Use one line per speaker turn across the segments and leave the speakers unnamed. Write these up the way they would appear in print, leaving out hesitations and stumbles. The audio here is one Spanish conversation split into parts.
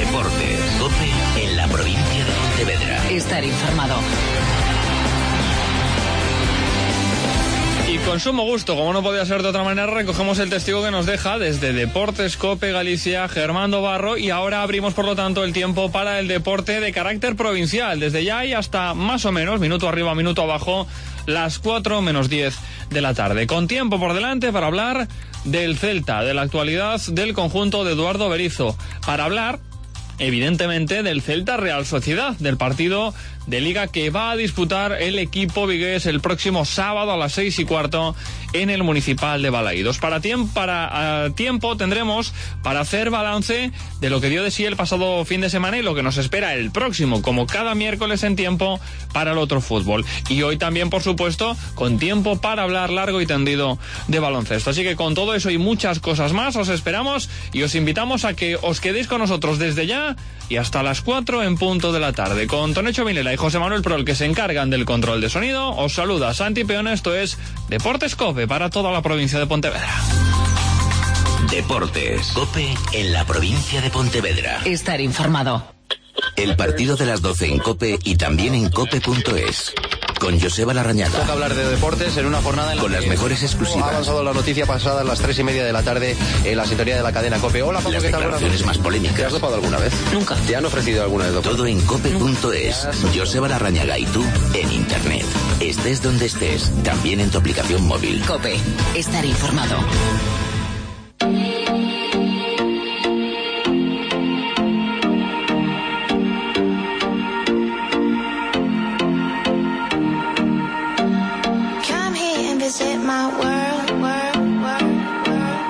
Deportes, COPE en la provincia de Pontevedra.
Estar informado.
Y con sumo gusto, como no podía ser de otra manera, recogemos el testigo que nos deja desde Deportes COPE Galicia, Germán Dobarro, y ahora abrimos por lo tanto el tiempo para el deporte de carácter provincial, desde ya y hasta más o menos, minuto arriba, minuto abajo, las 4 menos 10 de la tarde. Con tiempo por delante para hablar del Celta, de la actualidad del conjunto de Eduardo Berizzo, para hablar evidentemente del Celta Real Sociedad, del partido de Liga que va a disputar el equipo vigués el próximo sábado a las 6:15 en el Municipal de Balaídos. Para tiempo tendremos para hacer balance de lo que dio de sí el pasado fin de semana y lo que nos espera el próximo, como cada miércoles en tiempo para el otro fútbol. Y hoy también, por supuesto, con tiempo para hablar largo y tendido de baloncesto. Así que con todo eso y muchas cosas más, os esperamos y os invitamos a que os quedéis con nosotros desde ya y hasta las 4 en punto de la tarde. Con Tonecho Vilela y José Manuel Prol, que se encargan del control de sonido, os saluda Santi Peona. Esto es Deportes COPE para toda la provincia de Pontevedra.
Deportes, COPE en la provincia de Pontevedra.
Estar informado.
El partido de las 12 en COPE y también en cope.es. Con Joseba Larrañaga.
Toca hablar de deportes en una jornada en la
con las mejores exclusivas.
Ha avanzado la noticia pasada a las 3:30 de la tarde en la sintonía de la cadena COPE. Hola, Pablo,
las
¿qué tal?
declaraciones más polémicas.
¿Te has dopado alguna vez?
Nunca.
¿Te han ofrecido alguna vez dopado?
Todo en cope.es. Joseba Larrañaga y tú en internet. Estés donde estés, también en tu aplicación móvil.
COPE. Estar informado.
Visit my world, world, world,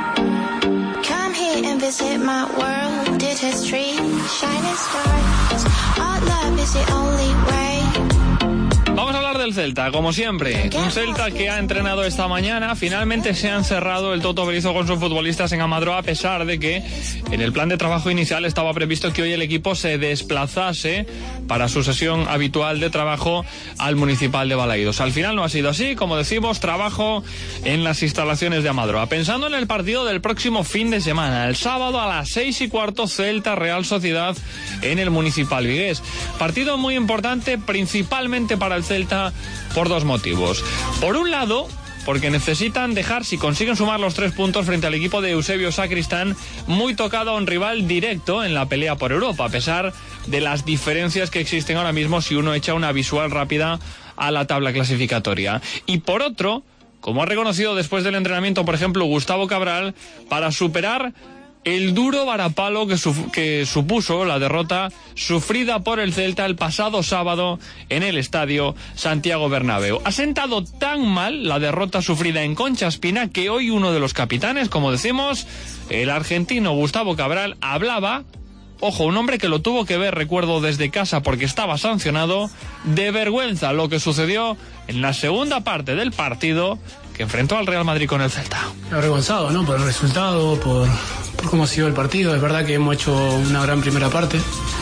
world. Come here and visit my world. Did history, shining stars. Our love is the only way.
Vamos a hablar del Celta, como siempre. Un Celta que ha entrenado esta mañana. Finalmente se ha encerrado el Toto Berizzo con sus futbolistas en Amadroa, a pesar de que en el plan de trabajo inicial estaba previsto que hoy el equipo se desplazase para su sesión habitual de trabajo al Municipal de Balaídos. Al final no ha sido así, como decimos, trabajo en las instalaciones de Amadroa. Pensando en el partido del próximo fin de semana, el sábado a las 6:15, Celta Real Sociedad en el Municipal vigués. Partido muy importante, principalmente para el Celta, por dos motivos. Por un lado, porque necesitan dejar, si consiguen sumar los 3 puntos frente al equipo de Eusebio Sacristán, muy tocado a un rival directo en la pelea por Europa, a pesar de las diferencias que existen ahora mismo si uno echa una visual rápida a la tabla clasificatoria. Y por otro, como ha reconocido después del entrenamiento, por ejemplo, Gustavo Cabral, para superar el duro varapalo que supuso la derrota sufrida por el Celta el pasado sábado en el estadio Santiago Bernabéu. Ha sentado tan mal la derrota sufrida en Concha Espina que hoy uno de los capitanes, como decimos, el argentino Gustavo Cabral, hablaba, ojo, un hombre que lo tuvo que ver, recuerdo, desde casa porque estaba sancionado, de vergüenza lo que sucedió en la segunda parte del partido que enfrentó al Real Madrid con el Celta.
Avergonzado, ¿no? Por el resultado, por cómo siguió el partido. Es verdad que hemos hecho una gran primera parte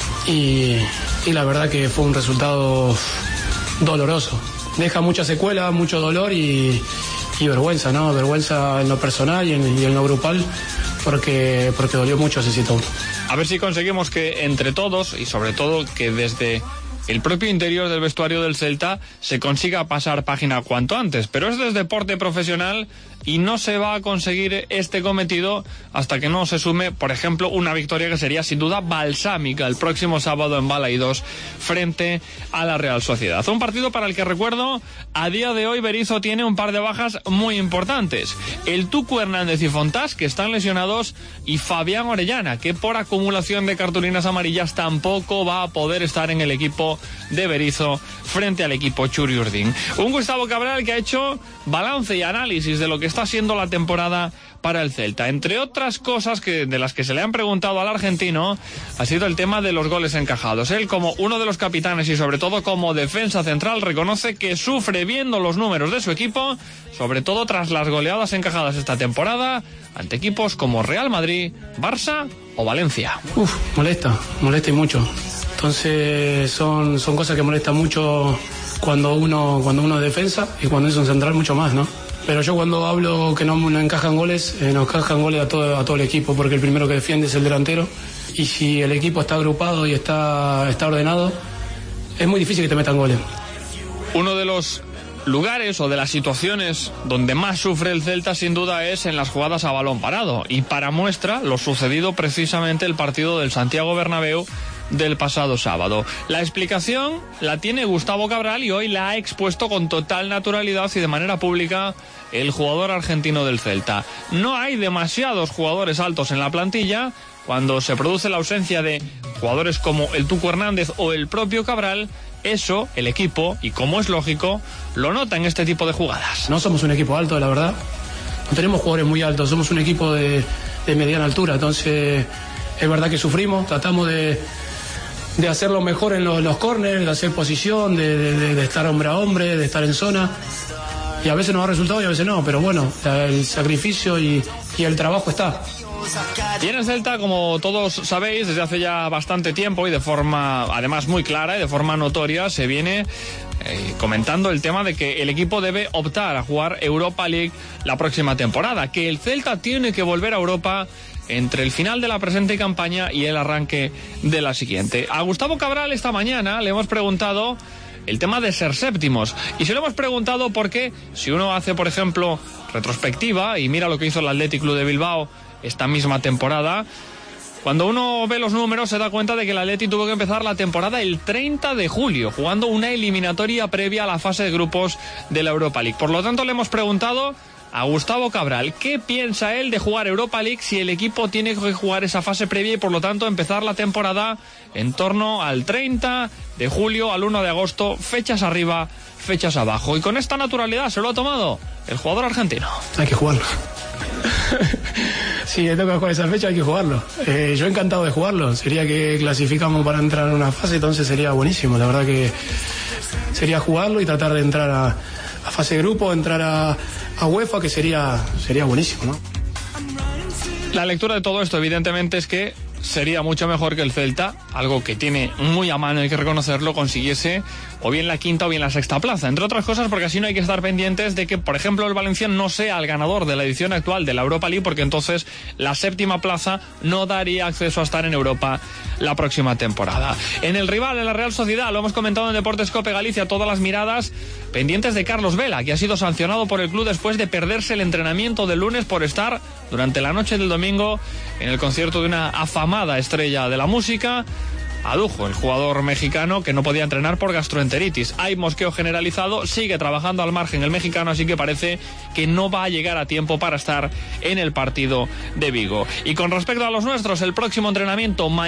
y la verdad que fue un resultado doloroso. Deja mucha secuela, mucho dolor y vergüenza, ¿no? Vergüenza en lo personal y en lo grupal porque dolió mucho ese 7-1.
A ver si conseguimos que entre todos y sobre todo que desde el propio interior del vestuario del Celta se consiga pasar página cuanto antes, pero es desde deporte profesional y no se va a conseguir este cometido hasta que no se sume, por ejemplo, una victoria que sería sin duda balsámica el próximo sábado en Balaídos frente a la Real Sociedad. Un partido para el que, recuerdo, a día de hoy Berizzo tiene un par de bajas muy importantes. El Tucu Hernández y Fontás, que están lesionados, y Fabián Orellana, que por acumulación de cartulinas amarillas tampoco va a poder estar en el equipo de Berizzo frente al equipo Churi Urdin. Un Gustavo Cabral que ha hecho balance y análisis de lo que está siendo la temporada para el Celta. Entre otras cosas de las que se le han preguntado al argentino ha sido el tema de los goles encajados. Él, como uno de los capitanes y sobre todo como defensa central, reconoce que sufre viendo los números de su equipo, sobre todo tras las goleadas encajadas esta temporada ante equipos como Real Madrid, Barça o Valencia.
Molesta y mucho. Entonces son cosas que molestan mucho cuando uno es defensa y cuando es un central mucho más, ¿no? Pero yo cuando hablo que no encajan goles, nos encajan goles a todo el equipo, porque el primero que defiende es el delantero. Y si el equipo está agrupado y está ordenado, es muy difícil que te metan goles.
Uno de los lugares o de las situaciones donde más sufre el Celta sin duda es en las jugadas a balón parado, y para muestra lo sucedido precisamente el partido del Santiago Bernabéu del pasado sábado. La explicación la tiene Gustavo Cabral y hoy la ha expuesto con total naturalidad y de manera pública el jugador argentino del Celta. No hay demasiados jugadores altos en la plantilla. Cuando se produce la ausencia de jugadores como el Tucu Hernández o el propio Cabral, eso, el equipo, y como es lógico, lo nota en este tipo de jugadas.
No somos un equipo alto, la verdad. No tenemos jugadores muy altos, somos un equipo de mediana altura. Entonces, es verdad que sufrimos, tratamos de hacerlo mejor en los córneres, de hacer posición, de estar hombre a hombre, de estar en zona. Y a veces nos da resultado y a veces no, pero bueno, el sacrificio y el trabajo está.
Y en el Celta, como todos sabéis, desde hace ya bastante tiempo y de forma además muy clara y de forma notoria, se viene comentando el tema de que el equipo debe optar a jugar Europa League la próxima temporada, que el Celta tiene que volver a Europa entre el final de la presente campaña y el arranque de la siguiente. A Gustavo Cabral esta mañana le hemos preguntado el tema de ser séptimos, y se lo hemos preguntado porque si uno hace, por ejemplo, retrospectiva y mira lo que hizo el Athletic Club de Bilbao esta misma temporada, cuando uno ve los números se da cuenta de que el Athletic tuvo que empezar la temporada el 30 de julio, jugando una eliminatoria previa a la fase de grupos de la Europa League. Por lo tanto, le hemos preguntado a Gustavo Cabral qué piensa él de jugar Europa League si el equipo tiene que jugar esa fase previa y por lo tanto empezar la temporada en torno al 30 de julio al 1 de agosto, fechas arriba, fechas abajo. Y con esta naturalidad se lo ha tomado el jugador argentino.
Hay que jugarlo. Si le toca jugar esa fecha hay que jugarlo. Yo encantado de jugarlo. Sería que clasificamos para entrar en una fase, entonces sería buenísimo. La verdad que sería jugarlo y tratar de entrar a fase de grupo, entrar a UEFA, que sería buenísimo, ¿no?
La lectura de todo esto evidentemente es que sería mucho mejor que el Celta, algo que tiene muy a mano, hay que reconocerlo, consiguiese o bien la quinta o bien la sexta plaza, entre otras cosas porque así no hay que estar pendientes de que, por ejemplo, el Valencia no sea el ganador de la edición actual de la Europa League, porque entonces la séptima plaza no daría acceso a estar en Europa la próxima temporada. En el rival, en la Real Sociedad, lo hemos comentado en Deportes Cope Galicia, todas las miradas pendientes de Carlos Vela, que ha sido sancionado por el club después de perderse el entrenamiento del lunes por estar durante la noche del domingo en el concierto de una afamada estrella de la música. Adujo, el jugador mexicano, que no podía entrenar por gastroenteritis. Hay mosqueo generalizado, sigue trabajando al margen el mexicano, así que parece que no va a llegar a tiempo para estar en el partido de Vigo. Y con respecto a los nuestros, el próximo entrenamiento mañana